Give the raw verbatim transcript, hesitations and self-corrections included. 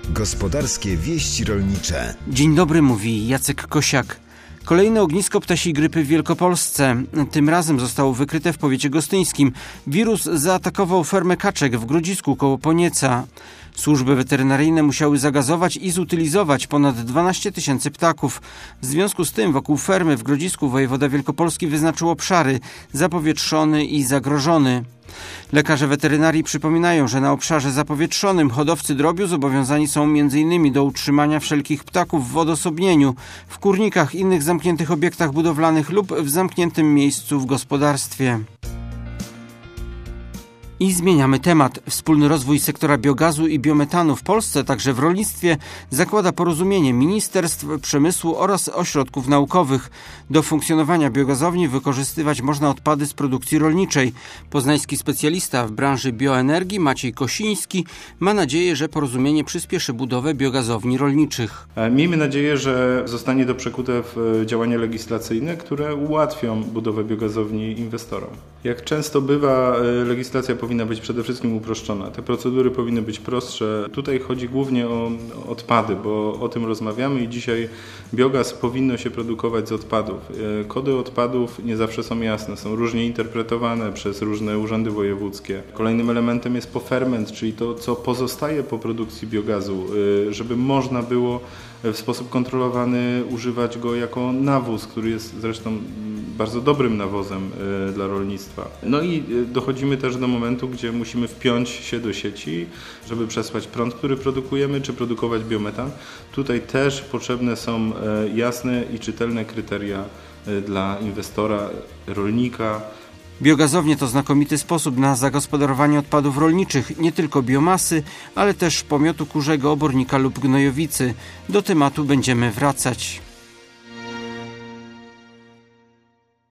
Gospodarskie wieści rolnicze. Dzień dobry, mówi Jacek Kosiak. Kolejne ognisko ptasiej grypy w Wielkopolsce. Tym razem zostało wykryte w powiecie gostyńskim. Wirus zaatakował fermę kaczek w Grodzisku koło Ponieca. Służby weterynaryjne musiały zagazować i zutylizować ponad dwanaście tysięcy ptaków. W związku z tym wokół fermy w Grodzisku wojewoda wielkopolski wyznaczył obszary zapowietrzony i zagrożony. Lekarze weterynarii przypominają, że na obszarze zapowietrzonym hodowcy drobiu zobowiązani są między innymi do utrzymania wszelkich ptaków w odosobnieniu, w kurnikach, innych zamkniętych obiektach budowlanych lub w zamkniętym miejscu w gospodarstwie. I zmieniamy temat. Wspólny rozwój sektora biogazu i biometanu w Polsce, także w rolnictwie, zakłada porozumienie ministerstw, przemysłu oraz ośrodków naukowych. Do funkcjonowania biogazowni wykorzystywać można odpady z produkcji rolniczej. Poznański specjalista w branży bioenergii Maciej Kosiński ma nadzieję, że porozumienie przyspieszy budowę biogazowni rolniczych. Miejmy nadzieję, że zostanie to przekute w działania legislacyjne, które ułatwią budowę biogazowni inwestorom. Jak często bywa, legislacja powinna być przede wszystkim uproszczona. Te procedury powinny być prostsze. Tutaj chodzi głównie o odpady, bo o tym rozmawiamy i dzisiaj biogaz powinno się produkować z odpadów. Kody odpadów nie zawsze są jasne, są różnie interpretowane przez różne urzędy wojewódzkie. Kolejnym elementem jest poferment, czyli to, co pozostaje po produkcji biogazu, żeby można było w sposób kontrolowany używać go jako nawóz, który jest zresztą bardzo dobrym nawozem dla rolnictwa. No i dochodzimy też do momentu, gdzie musimy wpiąć się do sieci, żeby przesłać prąd, który produkujemy, czy produkować biometan. Tutaj też potrzebne są jasne i czytelne kryteria dla inwestora, rolnika. Biogazownie to znakomity sposób na zagospodarowanie odpadów rolniczych, nie tylko biomasy, ale też pomiotu kurzego, obornika lub gnojowicy. Do tematu będziemy wracać.